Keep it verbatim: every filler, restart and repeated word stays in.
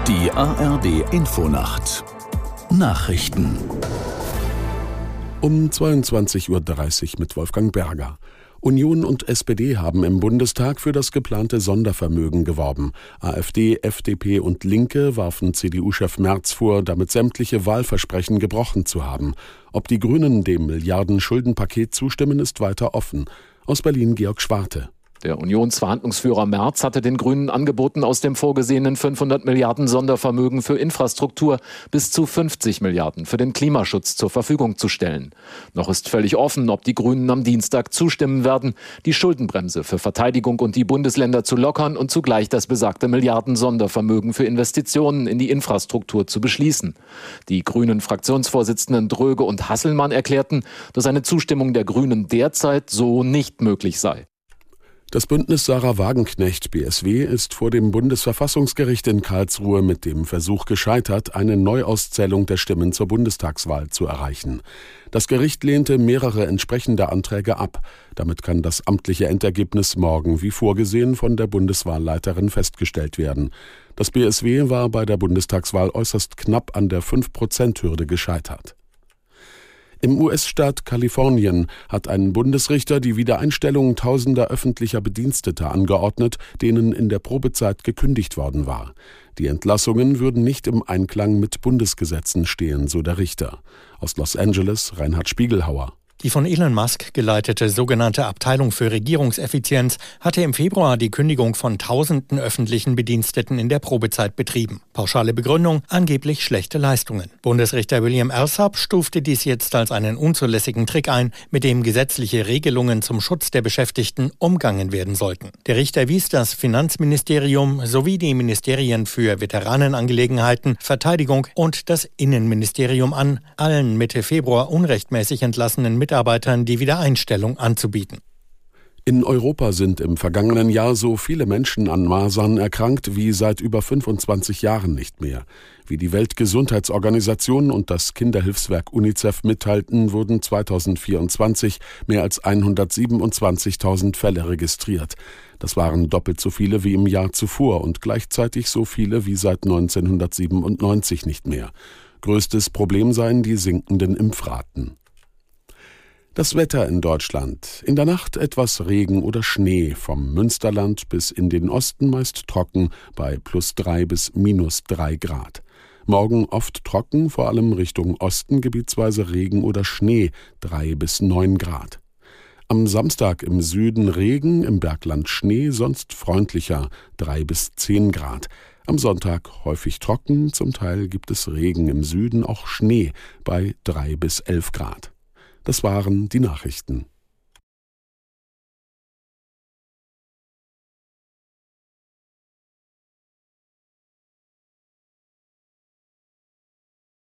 Die A R D-Infonacht Nachrichten um zweiundzwanzig Uhr dreißig mit Wolfgang Berger. Union und S P D haben im Bundestag für das geplante Sondervermögen geworben. AfD, F D P und Linke warfen C D U-Chef Merz vor, damit sämtliche Wahlversprechen gebrochen zu haben. Ob die Grünen dem Milliarden-Schuldenpaket zustimmen, ist weiter offen. Aus Berlin Georg Schwarte. Der Unionsverhandlungsführer Merz hatte den Grünen angeboten, aus dem vorgesehenen fünfhundert Milliarden Sondervermögen für Infrastruktur bis zu fünfzig Milliarden für den Klimaschutz zur Verfügung zu stellen. Noch ist völlig offen, ob die Grünen am Dienstag zustimmen werden, die Schuldenbremse für Verteidigung und die Bundesländer zu lockern und zugleich das besagte Milliarden Sondervermögen für Investitionen in die Infrastruktur zu beschließen. Die grünen Fraktionsvorsitzenden Dröge und Hasselmann erklärten, dass eine Zustimmung der Grünen derzeit so nicht möglich sei. Das Bündnis Sarah Wagenknecht B S W ist vor dem Bundesverfassungsgericht in Karlsruhe mit dem Versuch gescheitert, eine Neuauszählung der Stimmen zur Bundestagswahl zu erreichen. Das Gericht lehnte mehrere entsprechende Anträge ab. Damit kann das amtliche Endergebnis morgen wie vorgesehen von der Bundeswahlleiterin festgestellt werden. Das B S W war bei der Bundestagswahl äußerst knapp an der fünf Prozent Hürde gescheitert. Im U S-Staat Kalifornien hat ein Bundesrichter die Wiedereinstellung tausender öffentlicher Bediensteter angeordnet, denen in der Probezeit gekündigt worden war. Die Entlassungen würden nicht im Einklang mit Bundesgesetzen stehen, so der Richter. Aus Los Angeles Reinhard Spiegelhauer. Die von Elon Musk geleitete sogenannte Abteilung für Regierungseffizienz hatte im Februar die Kündigung von tausenden öffentlichen Bediensteten in der Probezeit betrieben. Pauschale Begründung: angeblich schlechte Leistungen. Bundesrichter William Alsop stufte dies jetzt als einen unzulässigen Trick ein, mit dem gesetzliche Regelungen zum Schutz der Beschäftigten umgangen werden sollten. Der Richter wies das Finanzministerium sowie die Ministerien für Veteranenangelegenheiten, Verteidigung und das Innenministerium an, allen Mitte Februar unrechtmäßig entlassenen Mitarbeitern die Wiedereinstellung anzubieten. In Europa sind im vergangenen Jahr so viele Menschen an Masern erkrankt wie seit über fünfundzwanzig Jahren nicht mehr. Wie die Weltgesundheitsorganisation und das Kinderhilfswerk UNICEF mitteilten, wurden zweitausendvierundzwanzig mehr als hundertsiebenundzwanzigtausend Fälle registriert. Das waren doppelt so viele wie im Jahr zuvor und gleichzeitig so viele wie seit neunzehnhundertsiebenundneunzig nicht mehr. Größtes Problem seien die sinkenden Impfraten. Das Wetter in Deutschland. In der Nacht etwas Regen oder Schnee, vom Münsterland bis in den Osten meist trocken bei plus drei bis minus drei Grad. Morgen oft trocken, vor allem Richtung Osten gebietsweise Regen oder Schnee, drei bis neun Grad. Am Samstag im Süden Regen, im Bergland Schnee, sonst freundlicher, drei bis zehn Grad. Am Sonntag häufig trocken, zum Teil gibt es Regen, im Süden auch Schnee bei drei bis elf Grad. Das waren die Nachrichten.